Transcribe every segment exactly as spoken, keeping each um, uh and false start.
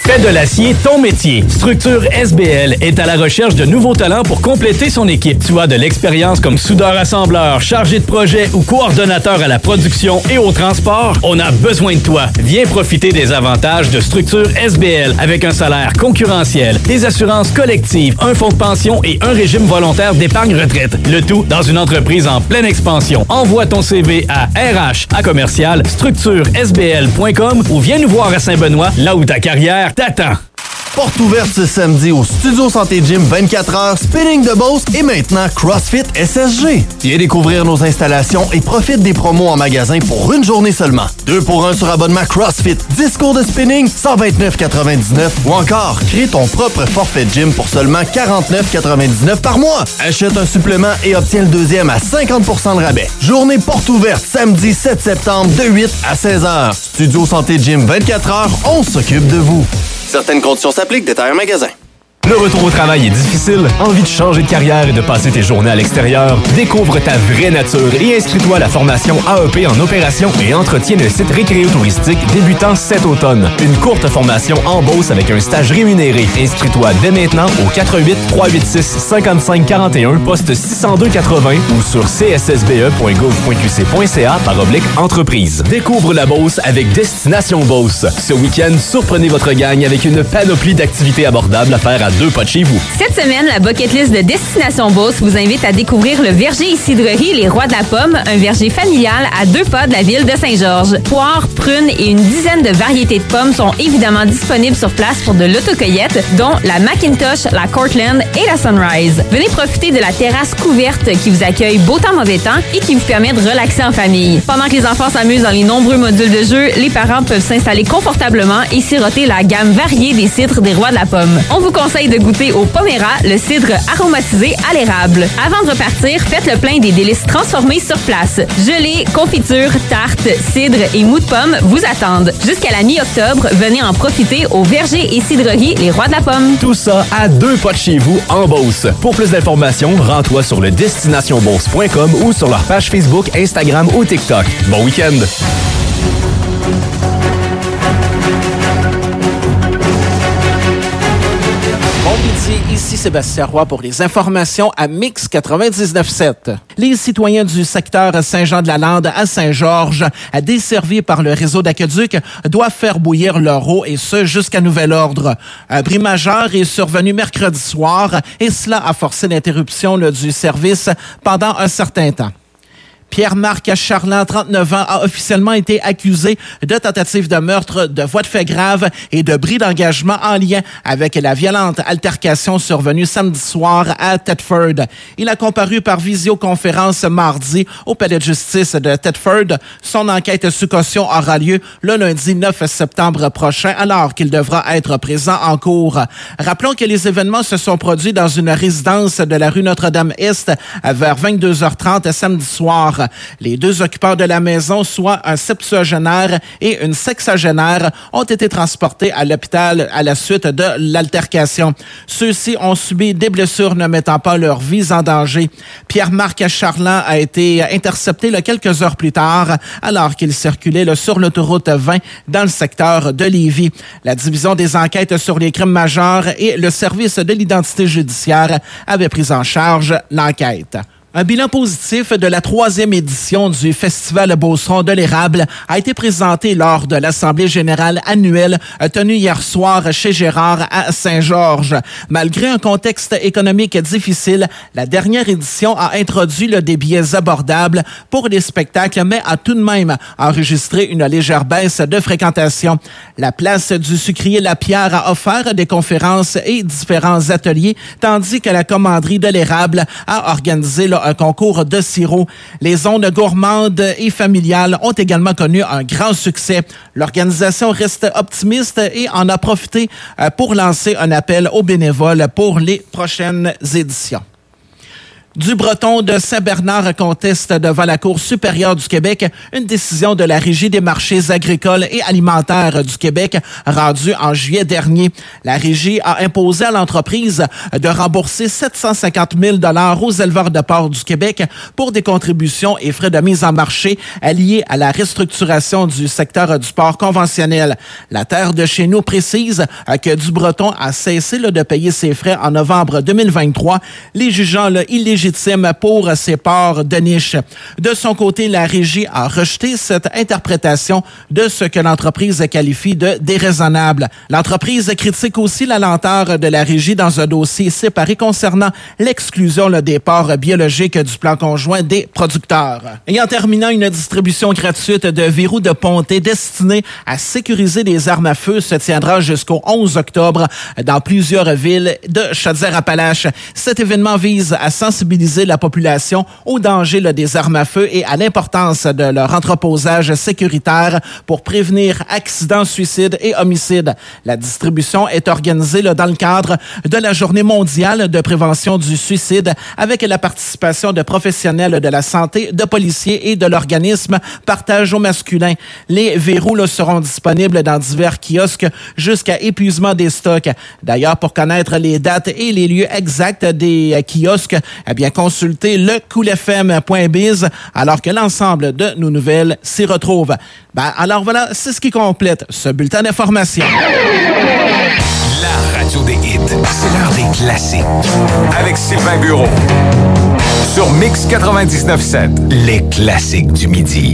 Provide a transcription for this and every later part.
Fais de l'acier ton métier. Structure S B L est à la recherche de nouveaux talents pour compléter son équipe. Tu as de l'expérience comme soudeur-assembleur, chargé de projet ou coordonnateur à la production et au transport? On a besoin de toi. Viens profiter des avantages de Structure S B L avec un salaire concurrentiel, des assurances collectives, un fonds de pension et un régime volontaire d'épargne retraite. Le tout dans une entreprise en pleine expansion. Envoie ton C V à R H à commercial structure S B L point com ou viens nous voir à Saint-Benoît, là où ta carrière t'attend. Porte ouverte ce samedi au Studio Santé Gym vingt-quatre heures, Spinning de Beauce et maintenant CrossFit S S G. Viens découvrir nos installations et profite des promos en magasin pour une journée seulement. Deux pour un sur abonnement CrossFit, dix cours de spinning, cent vingt-neuf quatre-vingt-dix-neuf ou encore, crée ton propre forfait gym pour seulement quarante-neuf quatre-vingt-dix-neuf par mois. Achète un supplément et obtiens le deuxième à cinquante pour cent de rabais. Journée porte ouverte samedi sept septembre de huit à seize heures. Studio Santé Gym vingt-quatre heures, on s'occupe de vous. Certaines conditions s'appliquent, détails en magasin. Le retour au travail est difficile? Envie de changer de carrière et de passer tes journées à l'extérieur? Découvre ta vraie nature et inscris-toi à la formation A E P en opération et entretien de site récréo-touristique débutant cet automne. Une courte formation en Beauce avec un stage rémunéré. Inscris-toi dès maintenant au quatre un huit, trois huit six, cinq cinq quatre un, poste six zéro deux quatre-vingts ou sur c s s b e point gouv point q c point c a par oblique entreprise. Découvre la Beauce avec Destination Beauce. Ce week-end, surprenez votre gang avec une panoplie d'activités abordables à faire à deux pas de chez vous. Cette semaine, la bucket list de Destination Beauce vous invite à découvrir le verger et cidrerie Les Rois de la Pomme, un verger familial à deux pas de la ville de Saint-Georges. Poires, prunes et une dizaine de variétés de pommes sont évidemment disponibles sur place pour de l'autocueillette, dont la Macintosh, la Cortland et la Sunrise. Venez profiter de la terrasse couverte qui vous accueille beau temps, mauvais temps et qui vous permet de relaxer en famille. Pendant que les enfants s'amusent dans les nombreux modules de jeu, les parents peuvent s'installer confortablement et siroter la gamme variée des cidres des Rois de la Pomme. On vous conseille de goûter au Pomera, le cidre aromatisé à l'érable. Avant de repartir, faites le plein des délices transformés sur place. Gelée, confiture, tarte, cidre et mou de pomme vous attendent. Jusqu'à la mi-octobre, venez en profiter au verger et cidrerie Les Rois de la Pomme. Tout ça à deux pas de chez vous en Beauce. Pour plus d'informations, rends-toi sur le destination beauce point com ou sur leur page Facebook, Instagram ou TikTok. Bon week-end! Ici Sébastien Roy pour les informations à Mix quatre-vingt-dix-neuf sept. Les citoyens du secteur Saint-Jean-de-la-Lande à Saint-Georges, desservis par le réseau d'aqueduc, doivent faire bouillir leur eau et ce jusqu'à nouvel ordre. Un bris majeur est survenu mercredi soir et cela a forcé l'interruption du service pendant un certain temps. Pierre-Marc Charland, trente-neuf ans, a officiellement été accusé de tentative de meurtre, de voies de fait grave et de bris d'engagement en lien avec la violente altercation survenue samedi soir à Thetford. Il a comparu par visioconférence mardi au palais de justice de Thetford. Son enquête sous caution aura lieu le lundi neuf septembre prochain, alors qu'il devra être présent en cours. Rappelons que les événements se sont produits dans une résidence de la rue Notre-Dame-Est vers vingt-deux heures trente samedi soir. Les deux occupants de la maison, soit un septuagénaire et une sexagénaire, ont été transportés à l'hôpital à la suite de l'altercation. Ceux-ci ont subi des blessures ne mettant pas leur vie en danger. Pierre-Marc Charland a été intercepté là, quelques heures plus tard alors qu'il circulait là, sur l'autoroute vingt dans le secteur de Lévis. La division des enquêtes sur les crimes majeurs et le service de l'identité judiciaire avaient pris en charge l'enquête. Un bilan positif de la troisième édition du Festival Beauceron de l'érable a été présenté lors de l'Assemblée générale annuelle tenue hier soir chez Gérard à Saint-Georges. Malgré un contexte économique difficile, la dernière édition a introduit le des billets abordables pour les spectacles, mais a tout de même enregistré une légère baisse de fréquentation. La place du Sucrier Lapierre a offert des conférences et différents ateliers, tandis que la Commanderie de l'érable a organisé le un concours de sirop. Les zones gourmandes et familiales ont également connu un grand succès. L'organisation reste optimiste et en a profité pour lancer un appel aux bénévoles pour les prochaines éditions. Du Breton de Saint-Bernard conteste devant la Cour supérieure du Québec une décision de la Régie des marchés agricoles et alimentaires du Québec rendue en juillet dernier. La Régie a imposé à l'entreprise de rembourser sept cent cinquante mille dollars aux éleveurs de porc du Québec pour des contributions et frais de mise en marché liés à la restructuration du secteur du porc conventionnel. La Terre de chez nous précise que Du Breton a cessé là, de payer ses frais en novembre deux mille vingt-trois, les jugeant là, illégitimes pour ses porcs de niche. De son côté, la Régie a rejeté cette interprétation de ce que l'entreprise qualifie de déraisonnable. L'entreprise critique aussi la lenteur de la Régie dans un dossier séparé concernant l'exclusion là, des porcs biologiques du plan conjoint des producteurs. Et en terminant, une distribution gratuite de verrous de ponté destinée à sécuriser des armes à feu se tiendra jusqu'au onze octobre dans plusieurs villes de Chaudière-Appalaches. Cet événement vise à sensibiliser la population au danger là, des armes à feu et à l'importance de leur entreposage sécuritaire pour prévenir accidents, suicides et homicides. La distribution est organisée là, dans le cadre de la Journée mondiale de prévention du suicide avec la participation de professionnels de la santé, de policiers et de l'organisme Partage au masculin. Les verrous là, seront disponibles dans divers kiosques jusqu'à épuisement des stocks. D'ailleurs, pour connaître les dates et les lieux exacts des kiosques, eh bien, consultez le cool f m point biz alors que l'ensemble de nos nouvelles s'y retrouve. Ben, alors voilà, c'est ce qui complète ce bulletin d'information. La radio des hits, c'est l'heure des classiques. Avec Sylvain Bureau. Sur Mix quatre-vingt-dix-neuf sept, les classiques du midi.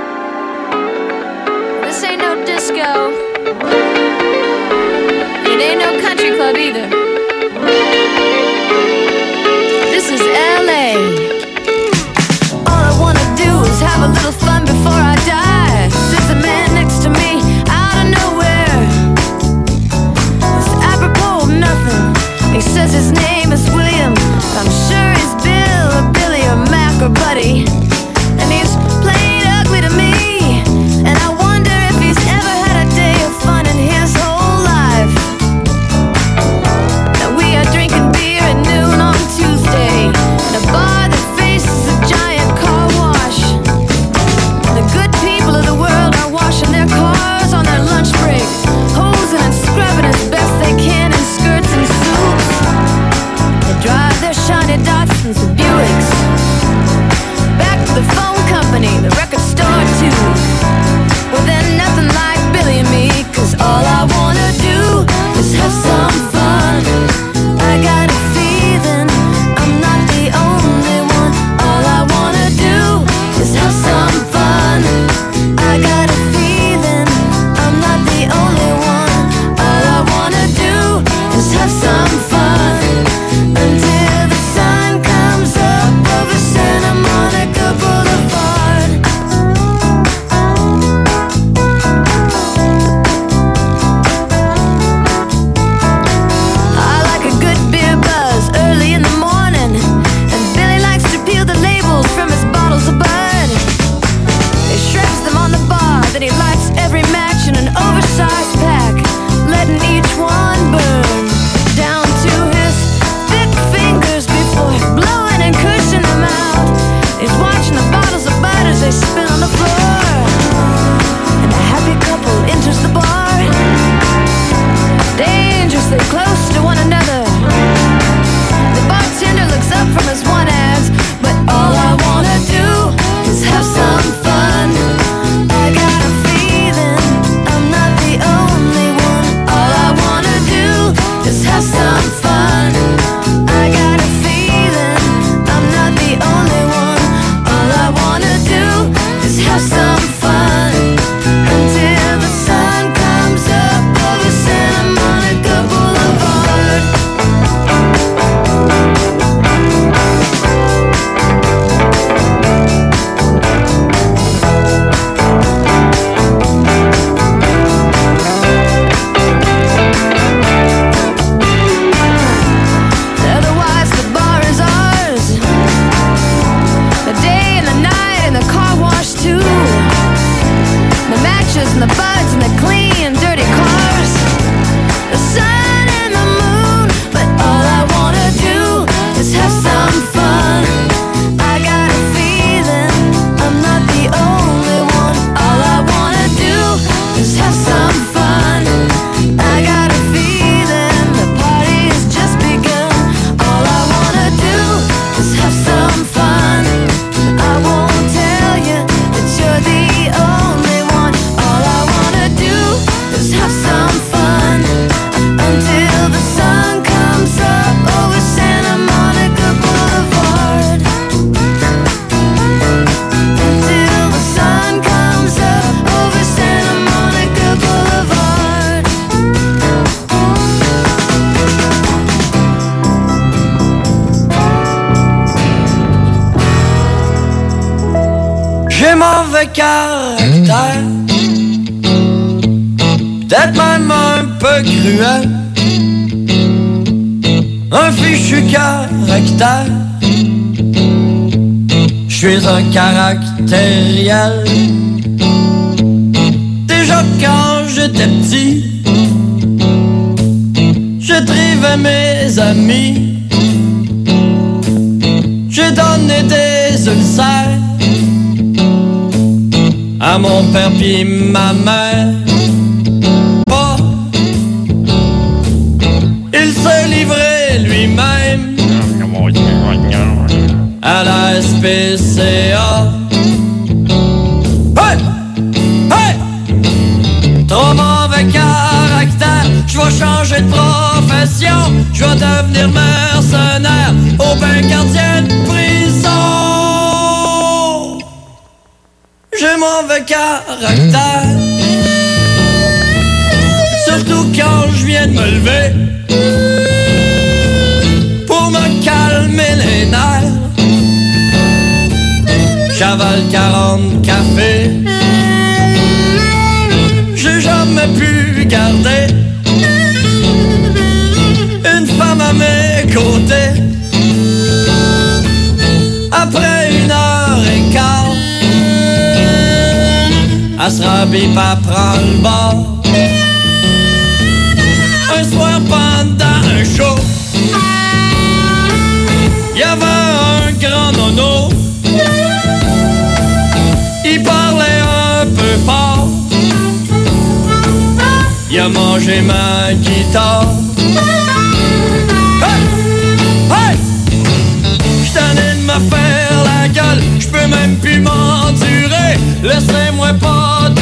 This ain't no disco. It ain't no country club either. This is L A. All I wanna do is have a little fun before I die. There's a man next to me out of nowhere. It's apropos of nothing. He says his name is William. I'm sure he's Bill or Billy or Mac or Buddy. And he's played ugly to me. And I wonder if he's ever had a day of fun in his whole life. Now we are drinking beer at noon on Tuesday in a bar that faces a giant car wash. The good people mauvais caractère, peut-être même un peu cruel, un fichu caractère. Je suis un caractériel. Déjà quand j'étais petit, je trivais mes amis, j'ai donné des ulcères à mon père pis ma mère. Pas, il se livrait lui-même à la S P C A. Hey! Hey! Trop mauvais caractère, je vais changer de profession, je vais devenir mercenaire au bain gardien de prison. J'ai mauvais caractère, surtout quand je viens de me lever pour me calmer les nerfs. J'avale quarante cafés, j'ai jamais pu garder une femme à mes côtés. Après une heure et quart, elle se rhabille pas prend le bord. Un soir pendant un show, y'avait un grand nono, il parlait un peu fort, il a mangé ma guitare. Hey! Hey! J't'en ai de me faire la gueule, j'peux même plus m'endurer. Laissez-moi pas